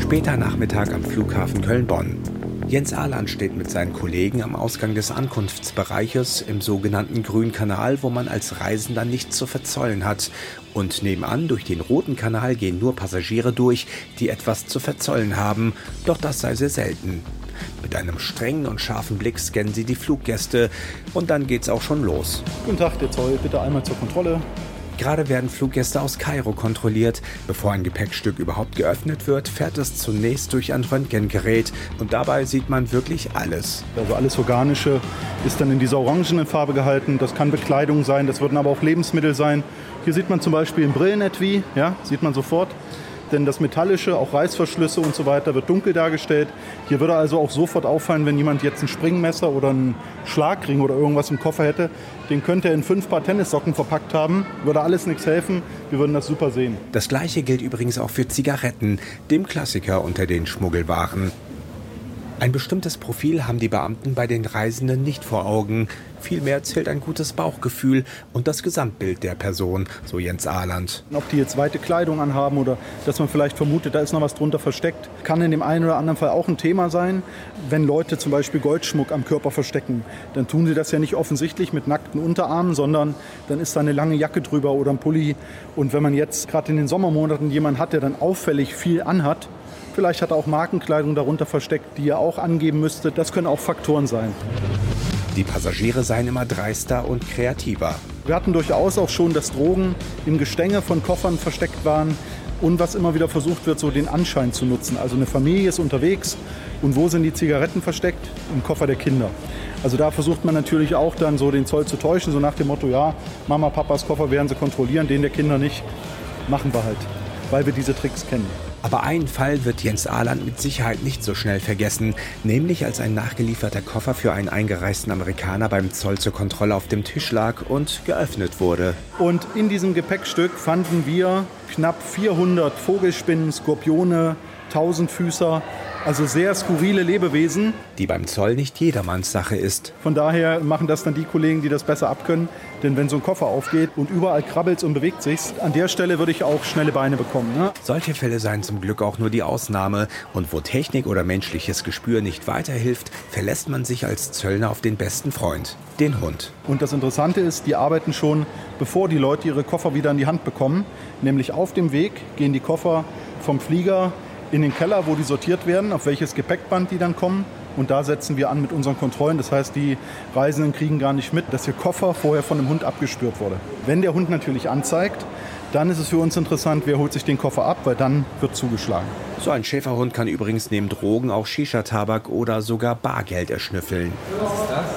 Später Nachmittag am Flughafen Köln-Bonn. Jens Ahland steht mit seinen Kollegen am Ausgang des Ankunftsbereiches im sogenannten Grünkanal, wo man als Reisender nichts zu verzollen hat. Und nebenan durch den Roten Kanal gehen nur Passagiere durch, die etwas zu verzollen haben. Doch das sei sehr selten. Mit einem strengen und scharfen Blick scannen sie die Fluggäste. Und dann geht's auch schon los. Guten Tag, der Zoll, bitte einmal zur Kontrolle. Gerade werden Fluggäste aus Kairo kontrolliert. Bevor ein Gepäckstück überhaupt geöffnet wird, fährt es zunächst durch ein Röntgengerät. Und dabei sieht man wirklich alles. Also alles Organische ist dann in dieser orangenen Farbe gehalten. Das kann Bekleidung sein, das würden aber auch Lebensmittel sein. Hier sieht man zum Beispiel ein Brillenetui, ja, sieht man sofort. Denn das Metallische, auch Reißverschlüsse und so weiter, wird dunkel dargestellt. Hier würde also auch sofort auffallen, wenn jemand jetzt ein Springmesser oder einen Schlagring oder irgendwas im Koffer hätte. Den könnte er in 5 Paar Tennissocken verpackt haben. Würde alles nichts helfen. Wir würden das super sehen. Das Gleiche gilt übrigens auch für Zigaretten, dem Klassiker unter den Schmuggelwaren. Ein bestimmtes Profil haben die Beamten bei den Reisenden nicht vor Augen. Vielmehr zählt ein gutes Bauchgefühl und das Gesamtbild der Person, so Jens Ahland. Ob die jetzt weite Kleidung anhaben oder dass man vielleicht vermutet, da ist noch was drunter versteckt, kann in dem einen oder anderen Fall auch ein Thema sein. Wenn Leute zum Beispiel Goldschmuck am Körper verstecken, dann tun sie das ja nicht offensichtlich mit nackten Unterarmen, sondern dann ist da eine lange Jacke drüber oder ein Pulli. Und wenn man jetzt gerade in den Sommermonaten jemanden hat, der dann auffällig viel anhat, vielleicht hat er auch Markenkleidung darunter versteckt, die er auch angeben müsste. Das können auch Faktoren sein. Die Passagiere seien immer dreister und kreativer. Wir hatten durchaus auch schon, dass Drogen im Gestänge von Koffern versteckt waren. Und was immer wieder versucht wird, so den Anschein zu nutzen. Also eine Familie ist unterwegs und wo sind die Zigaretten versteckt? Im Koffer der Kinder. Also da versucht man natürlich auch dann so den Zoll zu täuschen, so nach dem Motto, ja, Mama, Papas Koffer werden sie kontrollieren, den der Kinder nicht. Machen wir halt, weil wir diese Tricks kennen. Aber einen Fall wird Jens Ahland mit Sicherheit nicht so schnell vergessen, nämlich als ein nachgelieferter Koffer für einen eingereisten Amerikaner beim Zoll zur Kontrolle auf dem Tisch lag und geöffnet wurde. Und in diesem Gepäckstück fanden wir knapp 400 Vogelspinnen, Skorpione, Tausendfüßer, also sehr skurrile Lebewesen. Die beim Zoll nicht jedermanns Sache ist. Von daher machen das dann die Kollegen, die das besser abkönnen. Denn wenn so ein Koffer aufgeht und überall krabbelt und bewegt sich, an der Stelle würde ich auch schnelle Beine bekommen. Ne? Solche Fälle seien zum Glück auch nur die Ausnahme. Und wo Technik oder menschliches Gespür nicht weiterhilft, verlässt man sich als Zöllner auf den besten Freund, den Hund. Und das Interessante ist, die arbeiten schon, bevor die Leute ihre Koffer wieder in die Hand bekommen. Nämlich auf dem Weg gehen die Koffer vom Flieger in den Keller, wo die sortiert werden, auf welches Gepäckband die dann kommen. Und da setzen wir an mit unseren Kontrollen. Das heißt, die Reisenden kriegen gar nicht mit, dass ihr Koffer vorher von einem Hund abgespürt wurde. Wenn der Hund natürlich anzeigt, dann ist es für uns interessant, wer holt sich den Koffer ab, weil dann wird zugeschlagen. So ein Schäferhund kann übrigens neben Drogen auch Shisha-Tabak oder sogar Bargeld erschnüffeln. Was ist das?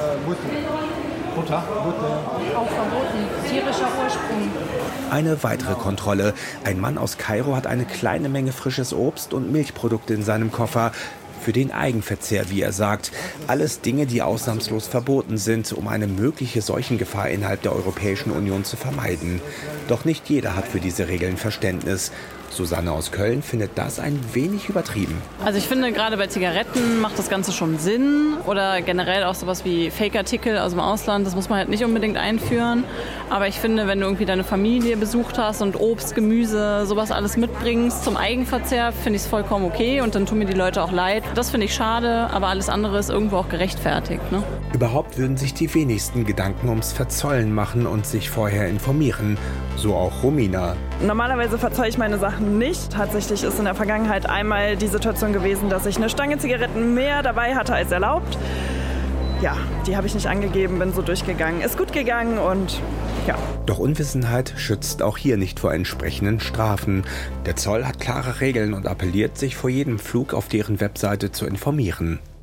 Butter. Auch verboten. Tierischer Ursprung. Eine weitere Kontrolle. Ein Mann aus Kairo hat eine kleine Menge frisches Obst und Milchprodukte in seinem Koffer. Für den Eigenverzehr, wie er sagt. Alles Dinge, die ausnahmslos verboten sind, um eine mögliche Seuchengefahr innerhalb der Europäischen Union zu vermeiden. Doch nicht jeder hat für diese Regeln Verständnis. Susanne aus Köln findet das ein wenig übertrieben. Also ich finde, gerade bei Zigaretten macht das Ganze schon Sinn. Oder generell auch sowas wie Fake-Artikel aus dem Ausland, das muss man halt nicht unbedingt einführen. Aber ich finde, wenn du irgendwie deine Familie besucht hast und Obst, Gemüse, sowas alles mitbringst zum Eigenverzehr, finde ich es vollkommen okay. Und dann tun mir die Leute auch leid. Das finde ich schade, aber alles andere ist irgendwo auch gerechtfertigt. Ne? Überhaupt würden sich die wenigsten Gedanken ums Verzollen machen und sich vorher informieren. So auch Romina. Normalerweise verzolle ich meine Sachen nicht. Tatsächlich ist in der Vergangenheit einmal die Situation gewesen, dass ich eine Stange Zigaretten mehr dabei hatte als erlaubt. Ja, die habe ich nicht angegeben, bin so durchgegangen. Ist gut gegangen und ja. Doch Unwissenheit schützt auch hier nicht vor entsprechenden Strafen. Der Zoll hat klare Regeln und appelliert, sich vor jedem Flug auf deren Webseite zu informieren.